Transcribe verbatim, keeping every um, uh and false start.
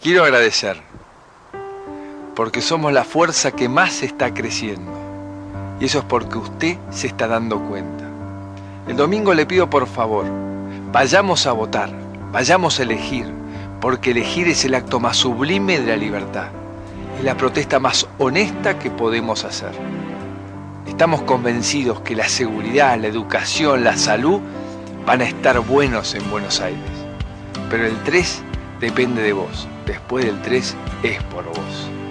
Quiero agradecer, porque somos la fuerza que más está creciendo. Y eso es porque usted se está dando cuenta. El domingo le pido por favor, vayamos a votar, vayamos a elegir, porque elegir es el acto más sublime de la libertad. Es la protesta más honesta que podemos hacer. Estamos convencidos que la seguridad, la educación, la salud van a estar buenos en Buenos Aires. Pero el tres depende de vos. Después del tres es por vos.